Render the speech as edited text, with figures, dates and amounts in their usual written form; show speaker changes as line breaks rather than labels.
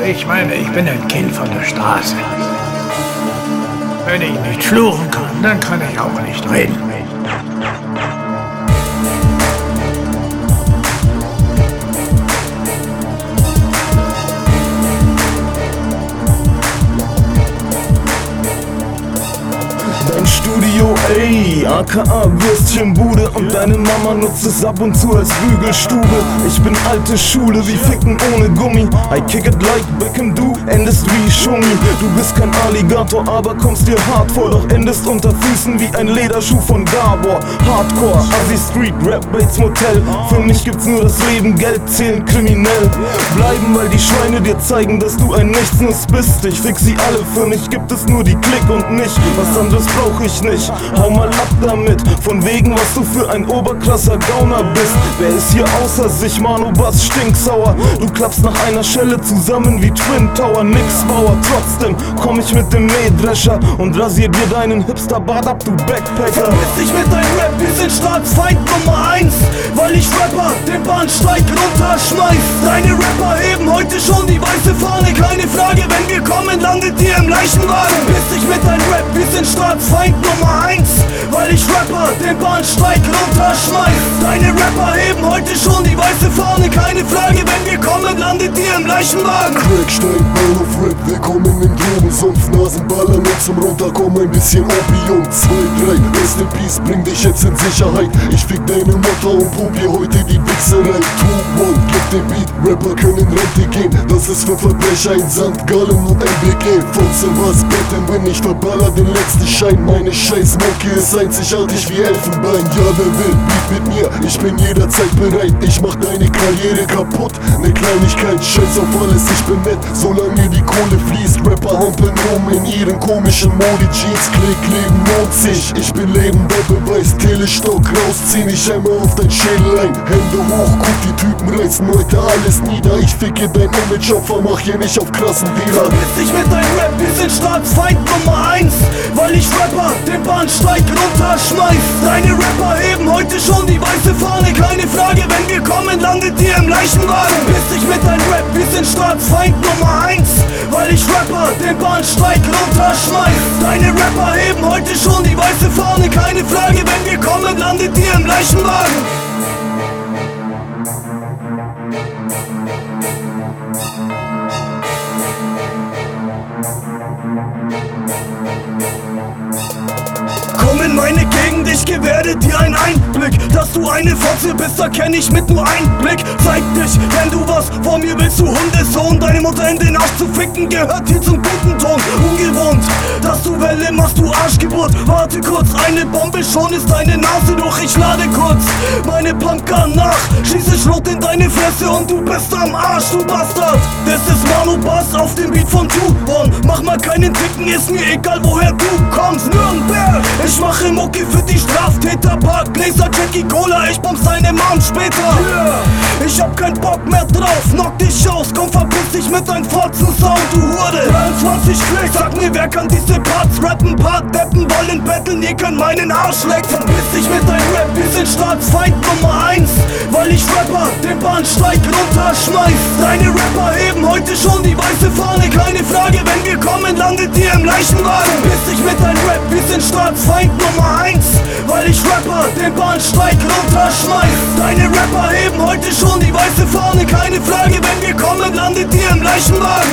Ich meine, ich bin ein Kind von der Straße. Wenn ich nicht fluchen kann, dann kann ich auch nicht reden.
Dein Studio, ey, aka Würstchenbude. Und deine Mama nutzt es ab und zu als Bügelstube. Ich bin alte Schule, wie Ficken ohne Gummi. I kick it like Beckham, du endest wie Schumi. Du bist kein Alligator, aber kommst dir hart vor. Doch endest unter Füßen wie ein Lederschuh von Gabor. Hardcore, Assi Street, Rap, Bates Motel. Für mich gibt's nur das Leben, Geld zählen, kriminell. Bleiben, weil die Schweine dir zeigen, dass du ein Nichtsnuss bist. Ich fix sie alle, für mich gibt es nur die Klick und nicht. Was anderes brauch ich nicht, hau mal ab damit. Von wegen, was du für ein oberkrasser Gauner bist. Wer ist hier außer sich, Manu Bass stinksauer. Du klappst nach einer Schelle zusammen wie Twin Tower. Nix Bauer, trotzdem komm ich mit dem Mähdrescher und rasier dir deinen Hipster-Bart ab, du Backpacker.
Verpiss dich mit deinem Rap, wir sind Staatsfeind Nummer 1. Weil ich Rapper den Bahnsteig runterschmeiß. Deine Rapper heben heute schon die weiße Fahne. Keine Frage, wenn wir kommen, landet ihr im Leichenwagen. Verpiss dich mit deinem Rap, wir sind Staatsfeind Nummer 1. Weil ich Rapper den Bahnsteig runterschmeiß. Deine Rapper heben heute schon die weiße Fahne. Keine Frage, wenn wir kommen, landet ihr im Leichenwagen.
Crackstein, Ball of Rap, willkommen in Drogensumpf. Nasenballern und zum Runterkommen ein bisschen Opium. 2, 3, Rest in Peace, bring dich jetzt in Sicherheit. Ich fick deine Mutter und pump hier heute die Wichserei. 2, 1, gib den Beat, Rapper können in Rente gehen. Das ist für Verbrecher in St. Gallen und MBG. Fotze was, Betten, wenn ich verballer den letzten Schein. Meine scheiß Mucke ist einzigartig wie Elfenbein. Ja, wer will, Beat mit mir, ich bin jederzeit bereit. Ich mach deine Karriere kaputt, ne Kleinigkeit, scheiß auf alles, ich bin nett, solange die Kohle fließt. Rapper hampeln rum in ihren komischen Modi-Jeans. Klick, Leben lohnt sich, ich bin lebender Beweis. Telestock rausziehen, ich einmal auf dein Schädel ein. Hände hoch, guck, die Typen reißen heute alles nieder. Ich ficke dein Image auf, mach hier nicht auf krassen Dealer.
Verpiss dich mit deinem Rap, wir sind Staatsfeind Nummer 1. Weil ich Rapper den Bahnsteig runterschmeiß. Deine Rapper heben heute schon die weiße Fahne. Keine Frage, wenn wir kommen, landet ihr im Leichenwagen. Verpiss dich mit deinem Rap, wir sind Staatsfeind Nummer 1. Weil ich Rapper den Bahnsteig runterschmeiß. Deine Rapper heben heute schon die weiße Fahne. Keine Frage, wenn wir kommen, landet ihr im Leichenwagen. Komm in meine Gegend, ich gewähre dir einen Einblick. Dass du eine Fotze bist, erkenn ich mit nur einem Blick. Zeig dich, wenn du was vor mir willst, du Hundesohn. Deine Mutter in den Arsch zu ficken, gehört hier zum guten Ton. Ungewohnt, dass du Welle machst, du Arschgeburt. Warte kurz, eine Bombe, schon ist deine Nase durch. Ich lade kurz meine Pumpgun nach. Schieße Schrot in deine Fresse und du bist am Arsch, du Bastard. Das ist Manu Bass auf dem Beat von Two-One. Mach mal keinen Ticken, ist mir egal, woher du kommst. Nürnberg, ich mache Mucke für die Straftäter. Park, Gläser, Jackie Cola, ich bombs deine Mom später. Yeah. Ich hab keinen Bock mehr drauf, knock dich aus. Komm, verpiss dich mit deinem Fotzen-Sound, du Hure. 23 Klicks, sag mir, wer kann diese Parts rappen? Paar Deppen wollen betteln, ihr könnt meinen Arsch lecken. Verpiss dich mit deinem Rap, wir sind Staatsfeind Nummer 1. Weil ich Rapper den Bahnsteig runterschmeiß. Deine Rapper heben heute schon die weiße Fahne. Keine Frage, wenn wir kommen, landet ihr im Leichenwagen. Verpiss dich mit deinem Rap, wir sind Staatsfeind Nummer 1. Weil ich Rapper den Bahnsteig runterschmeiß. Deine Rapper heben heute schon die weiße Fahne. Keine Frage, wenn wir kommen, landet ihr im Leichenwagen.